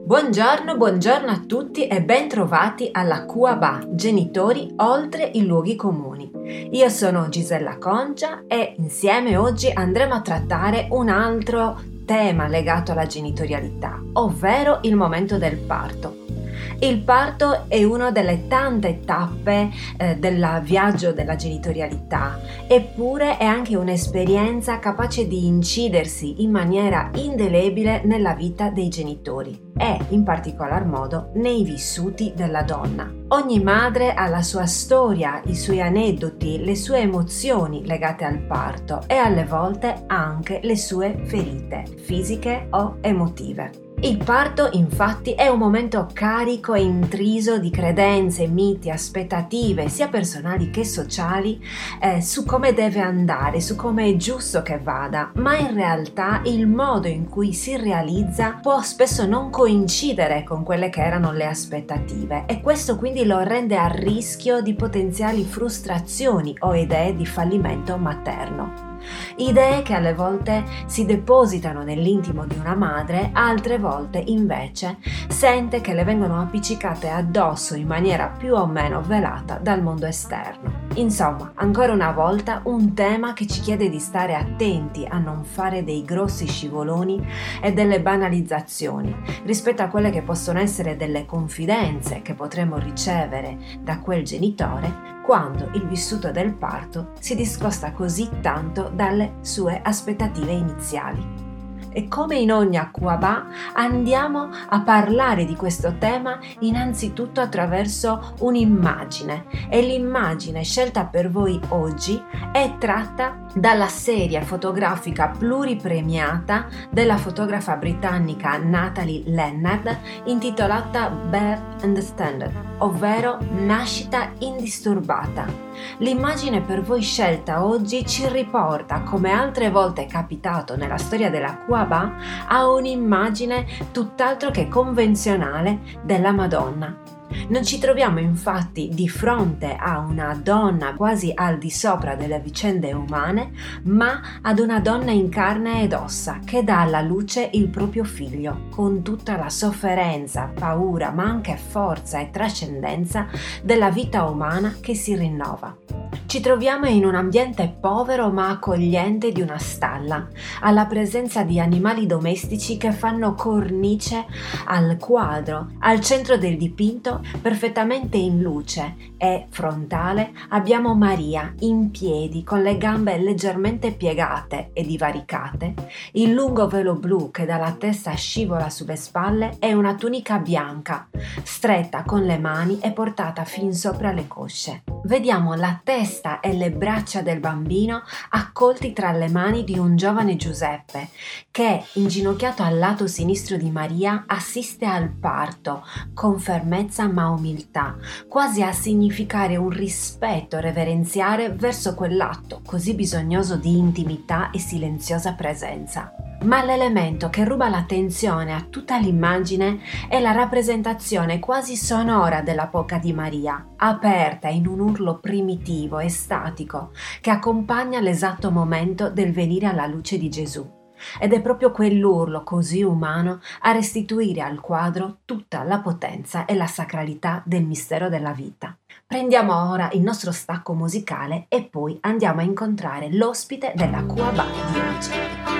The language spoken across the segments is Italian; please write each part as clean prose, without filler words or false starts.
Buongiorno a tutti e ben trovati alla QABA, Genitori oltre i luoghi comuni. Io sono Gisella Concia e insieme oggi andremo a trattare un altro tema legato alla genitorialità, ovvero il momento del parto. Il parto è una delle tante tappe del viaggio della genitorialità, eppure è anche un'esperienza capace di incidersi in maniera indelebile nella vita dei genitori e in particolar modo nei vissuti della donna. Ogni madre ha la sua storia, i suoi aneddoti, le sue emozioni legate al parto e alle volte anche le sue ferite, fisiche o emotive. Il parto, infatti, è un momento carico e intriso di credenze, miti, aspettative, sia personali che sociali, su come deve andare, su come è giusto che vada, ma in realtà il modo in cui si realizza può spesso non coincidere con quelle che erano le aspettative e questo quindi lo rende a rischio di potenziali frustrazioni o idee di fallimento materno. Idee che alle volte si depositano nell'intimo di una madre, altre volte invece sente che le vengono appiccicate addosso in maniera più o meno velata dal mondo esterno. Insomma, ancora una volta un tema che ci chiede di stare attenti a non fare dei grossi scivoloni e delle banalizzazioni rispetto a quelle che possono essere delle confidenze che potremo ricevere da quel genitore quando il vissuto del parto si discosta così tanto dalle sue aspettative iniziali. E come in ogni QABA andiamo a parlare di questo tema innanzitutto attraverso un'immagine e l'immagine scelta per voi oggi è tratta dalla serie fotografica pluripremiata della fotografa britannica Natalie Lennard intitolata Birth Understood, ovvero Nascita indisturbata. L'immagine per voi scelta oggi ci riporta, come altre volte è capitato nella storia della QABA, a un'immagine tutt'altro che convenzionale della Madonna. Non ci troviamo infatti di fronte a una donna quasi al di sopra delle vicende umane, ma ad una donna in carne ed ossa che dà alla luce il proprio figlio, con tutta la sofferenza, paura, ma anche forza e trascendenza della vita umana che si rinnova. Ci troviamo in un ambiente povero ma accogliente di una stalla, alla presenza di animali domestici che fanno cornice al quadro. Al centro del dipinto, perfettamente in luce e frontale, abbiamo Maria in piedi con le gambe leggermente piegate e divaricate, il lungo velo blu che dalla testa scivola sulle spalle e una tunica bianca, stretta con le mani e portata fin sopra le cosce. Vediamo la testa e le braccia del bambino accolti tra le mani di un giovane Giuseppe che, inginocchiato al lato sinistro di Maria, assiste al parto con fermezza ma umiltà, quasi a significare un rispetto reverenziale verso quell'atto così bisognoso di intimità e silenziosa presenza. Ma l'elemento che ruba l'attenzione a tutta l'immagine è la rappresentazione quasi sonora della bocca di Maria, aperta in un urlo primitivo e statico che accompagna l'esatto momento del venire alla luce di Gesù. Ed è proprio quell'urlo così umano a restituire al quadro tutta la potenza e la sacralità del mistero della vita. Prendiamo ora il nostro stacco musicale e poi andiamo a incontrare l'ospite della QABA di oggi.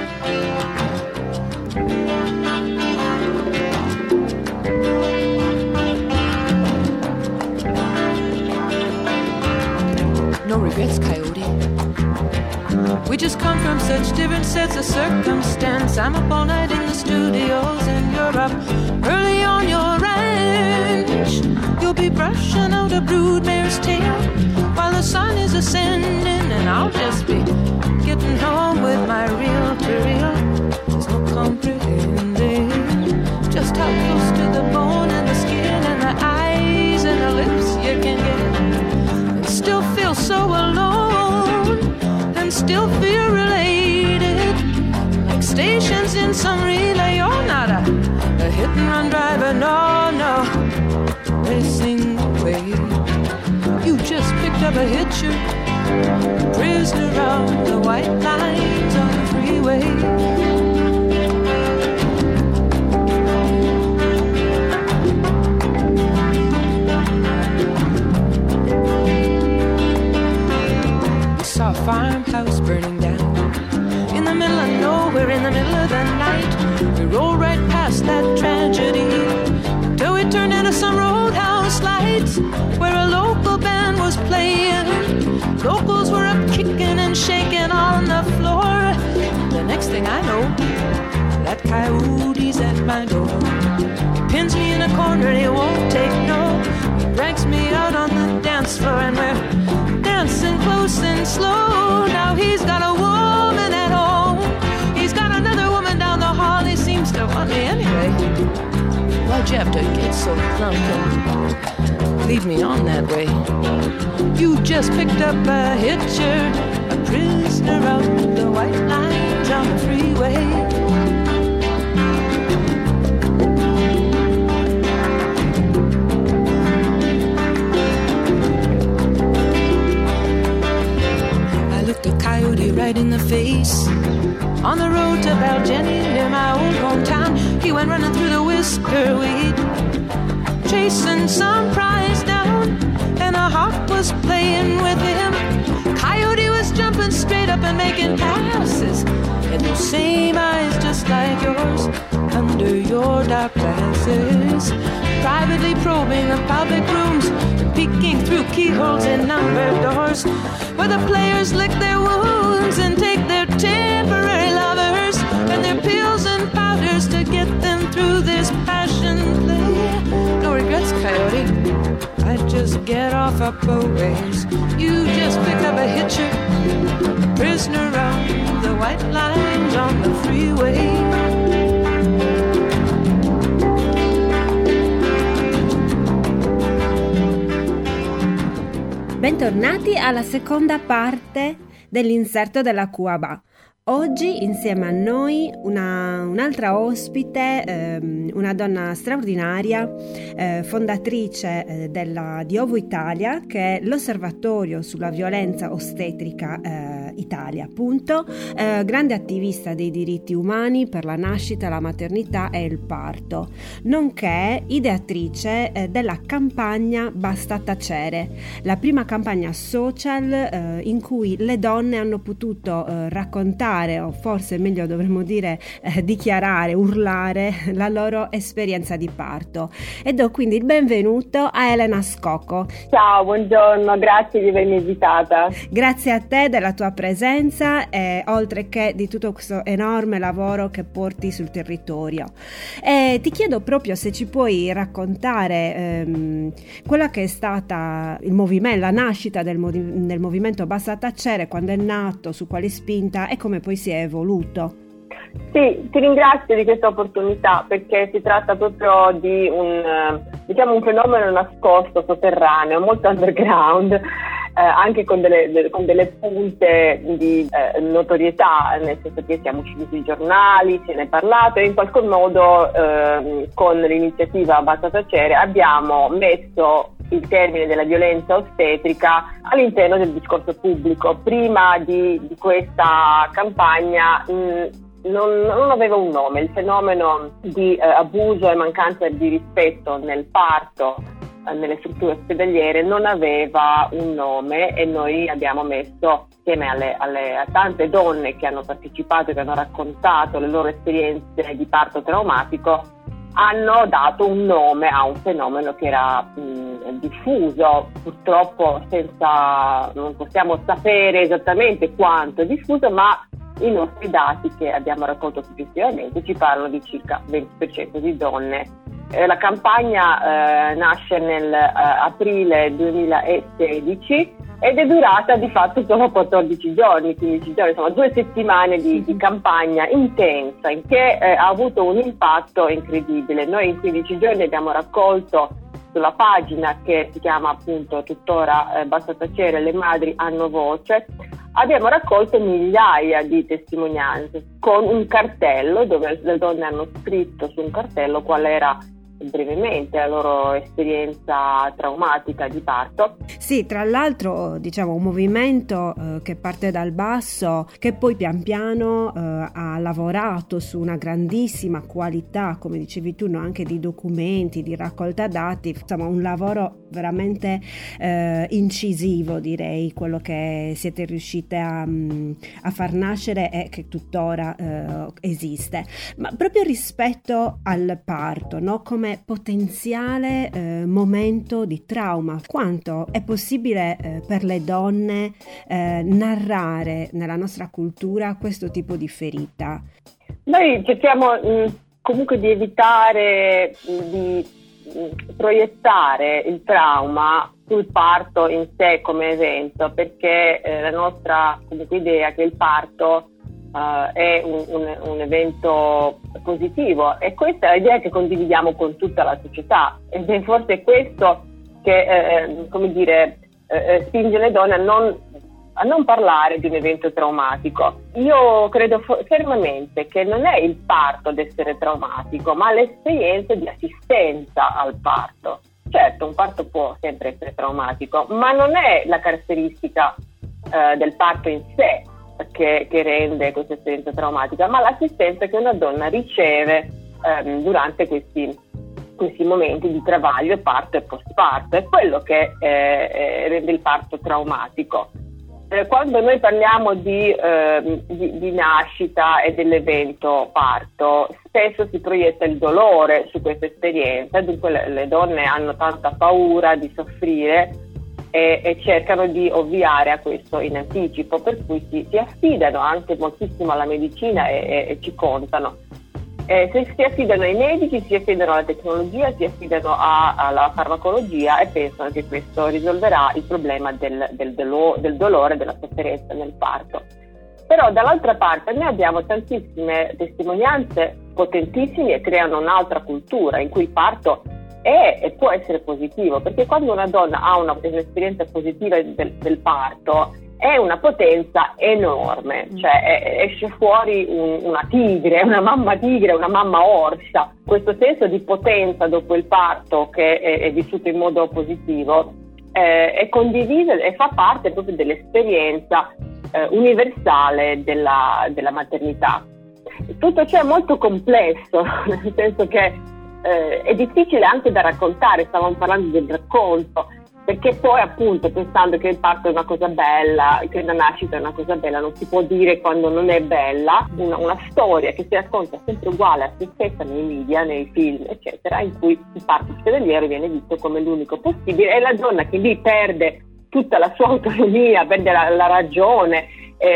No regrets, Coyote. We just come from such different sets of circumstance. I'm up all night in the studios and you're up early on your ranch. You'll be brushing out a broodmare's tail while the sun is ascending, and I'll just be getting home with my reel-to-reel. There's no comprehending just how close to the bone and the skin and the eyes and the lips you can get, and still feel so alone and still feel related, like stations in some relay. You're not a hit-and-run driver, no, racing away. You just picked up a hitcher, prisoner around the white lines on the freeway. saw a farmhouse burning down. In the middle of nowhere, in the middle of the night, we rolled right past that tragedy, till we turned into some roadhouse lights, where a local band was playing. Locals were up kicking and shaking on the floor. The next thing I know, that coyote's at my door. He pins me in a corner, he won't take no. He drags me out on the dance floor, and we're dancing close and slow. Now he's got a woman at home, he's got another woman down the hall. He seems to want me anyway. Why'd you have to get so drunk and lead me on that way? You just picked up a hitcher, a prisoner out the white lines on the freeway. Coyote right in the face on the road to Baljenny near my old hometown. He went running through the whisker weed, chasing some prize down, and a hawk was playing with him. Coyote was jumping straight up and making passes, and those same eyes just like yours under your dark glasses, privately probing the public rooms, peeking through keyholes in numbered doors, where the players lick their wounds and take their temporary lovers and their pills and powders to get them through this passion play. No regrets, Coyote, I just get off up a ways. You just pick up a hitcher, prisoner on the white lines on the freeway. Bentornati alla seconda parte dell'inserto della Cuaba. Oggi insieme a noi un'altra ospite, una donna straordinaria, fondatrice di Ovo Italia, che è l'Osservatorio sulla violenza ostetrica Italia, appunto, grande attivista dei diritti umani per la nascita, la maternità e il parto, nonché ideatrice della campagna Basta tacere, la prima campagna social in cui le donne hanno potuto raccontare, o forse meglio dovremmo dire dichiarare, urlare la loro esperienza di parto. E do quindi il benvenuto a Elena Scocco. Ciao, buongiorno, grazie di avermi invitata. Grazie a te della tua presenza e oltre che di tutto questo enorme lavoro che porti sul territorio. E ti chiedo proprio se ci puoi raccontare quella che è stata il movimento, la nascita del movimento Basta tacere, quando è nato, su quale spinta e come poi si è evoluto. Sì, ti ringrazio di questa opportunità, perché si tratta proprio di un fenomeno nascosto, sotterraneo, molto underground, anche con delle punte di notorietà, nel senso che siamo usciti sui giornali, se ne è parlato e in qualche modo con l'iniziativa Basta tacere abbiamo messo il termine della violenza ostetrica all'interno del discorso pubblico. Prima di questa campagna non aveva un nome. Il fenomeno di abuso e mancanza di rispetto nel parto nelle strutture ospedaliere non aveva un nome, e noi abbiamo messo, insieme a tante donne che hanno partecipato e che hanno raccontato le loro esperienze di parto traumatico, hanno dato un nome a un fenomeno che era diffuso, purtroppo non possiamo sapere esattamente quanto è diffuso, ma i nostri dati che abbiamo raccolto successivamente ci parlano di circa 20% di donne. La campagna nasce nel aprile 2016 ed è durata di fatto solo 14 giorni, 15 giorni, insomma 2 settimane di campagna intensa, che ha avuto un impatto incredibile. Noi in 15 giorni abbiamo raccolto sulla pagina, che si chiama appunto tuttora Basta tacere, le madri hanno voce, abbiamo raccolto migliaia di testimonianze con un cartello dove le donne hanno scritto su un cartello qual era brevemente la loro esperienza traumatica di parto. Sì, tra l'altro diciamo un movimento che parte dal basso, che poi pian piano ha lavorato su una grandissima qualità, come dicevi tu, no? Anche di documenti, di raccolta dati, insomma un lavoro veramente incisivo, direi, quello che siete riuscite a far nascere e che tuttora esiste. Ma proprio rispetto al parto, no? Come potenziale momento di trauma, quanto è possibile per le donne narrare nella nostra cultura questo tipo di ferita? Noi cerchiamo comunque di evitare di proiettare il trauma sul parto in sé come evento, perché la nostra comunque idea è che il parto è un evento positivo, e questa è l'idea che condividiamo con tutta la società, ed è forse questo che spinge le donne a non parlare di un evento traumatico. Io credo fermamente che non è il parto ad essere traumatico, ma l'esperienza di assistenza al parto. Certo, un parto può sempre essere traumatico, ma non è la caratteristica del parto in sé che rende questa esperienza traumatica, ma l'assistenza che una donna riceve durante questi momenti di travaglio, parto e postparto. È quello che rende il parto traumatico. Quando noi parliamo di nascita e dell'evento parto, spesso si proietta il dolore su questa esperienza, dunque le donne hanno tanta paura di soffrire e cercano di ovviare a questo in anticipo, per cui si affidano anche moltissimo alla medicina e ci contano. Se si affidano ai medici, si affidano alla tecnologia, si affidano alla farmacologia, e pensano che questo risolverà il problema del dolore, della sofferenza nel parto. Però dall'altra parte noi abbiamo tantissime testimonianze potentissime e creano un'altra cultura in cui il parto è e può essere positivo, perché quando una donna ha un'esperienza positiva del parto è una potenza enorme, cioè esce fuori una tigre, una mamma orsa. Questo senso di potenza dopo il parto, che è vissuto in modo positivo, è condiviso e fa parte proprio dell'esperienza universale della maternità. Tutto ciò è molto complesso, nel senso che è difficile anche da raccontare. Stavamo parlando del racconto, perché poi appunto, pensando che il parto è una cosa bella, che la nascita è una cosa bella, non si può dire quando non è bella. Una storia che si racconta sempre uguale a se stessa nei media, nei film eccetera, in cui il parto ospedaliero viene visto come l'unico possibile, e la donna che lì perde tutta la sua autonomia, perde la ragione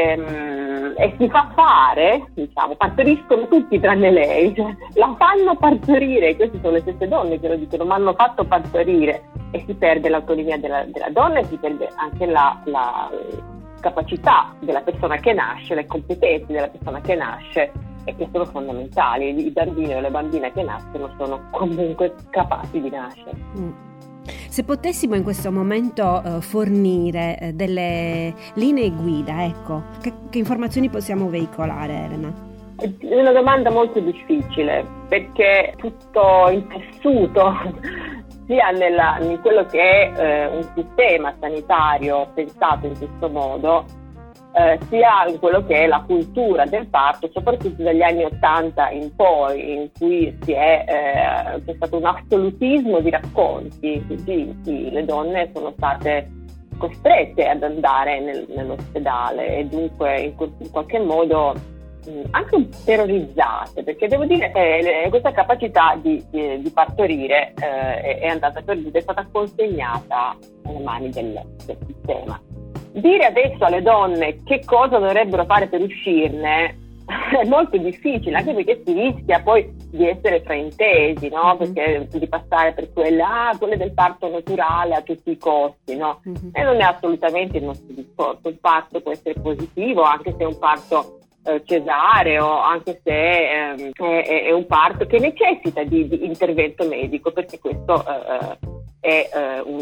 e si fa fare, diciamo, partoriscono tutti tranne lei, cioè, la fanno partorire. Queste sono le stesse donne che lo dicono, ma hanno fatto partorire, e si perde l'autonomia della donna, e si perde anche la capacità della persona che nasce, le competenze della persona che nasce, e che sono fondamentali. I bambini o le bambine che nascono sono comunque capaci di nascere. Se potessimo in questo momento fornire delle linee guida, ecco, che informazioni possiamo veicolare, Elena? È una domanda molto difficile, perché tutto intessuto sia in quello che è un sistema sanitario pensato in questo modo, sia in quello che è la cultura del parto, soprattutto dagli anni '80 in poi, in cui c'è stato un assolutismo di racconti, così le donne sono state costrette ad andare nell'ospedale, e dunque in qualche modo anche un po' terrorizzate, perché devo dire che questa capacità di partorire è stata consegnata alle mani del sistema. Dire adesso alle donne che cosa dovrebbero fare per uscirne è molto difficile, anche perché si rischia poi di essere fraintesi, no? Perché di passare per quelle del parto naturale a tutti i costi, no? E non è assolutamente il nostro discorso. Il parto può essere positivo, anche se è un parto cesareo, anche se è un parto che necessita di intervento medico, perché questo è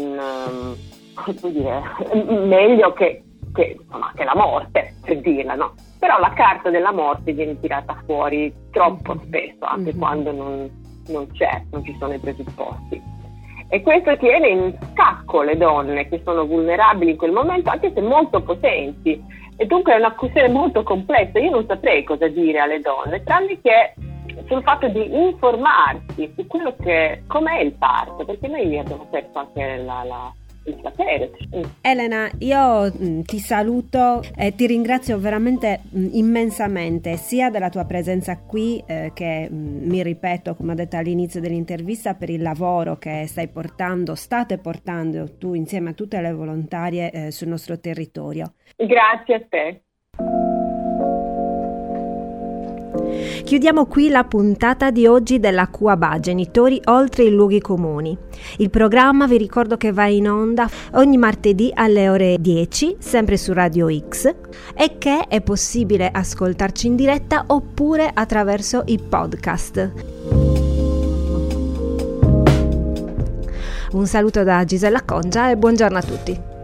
meglio che la morte, per dirla, no? Però la carta della morte viene tirata fuori troppo spesso, anche quando non ci sono i presupposti. E questo tiene in scacco le donne che sono vulnerabili in quel momento, anche se molto potenti. E dunque è una questione molto complessa. Io non saprei cosa dire alle donne, tranne che sul fatto di informarsi su quello che com'è il parto, perché noi abbiamo perso anche il sapere. Elena, io ti saluto e ti ringrazio veramente immensamente sia della tua presenza qui che mi ripeto, come ho detto all'inizio dell'intervista, per il lavoro che state portando tu insieme a tutte le volontarie sul nostro territorio. Grazie a te. Chiudiamo qui la puntata di oggi della QABA, Genitori oltre i luoghi comuni. Il programma vi ricordo che va in onda ogni martedì alle ore 10, sempre su Radio X, e che è possibile ascoltarci in diretta oppure attraverso i podcast. Un saluto da Gisella Congia e buongiorno a tutti.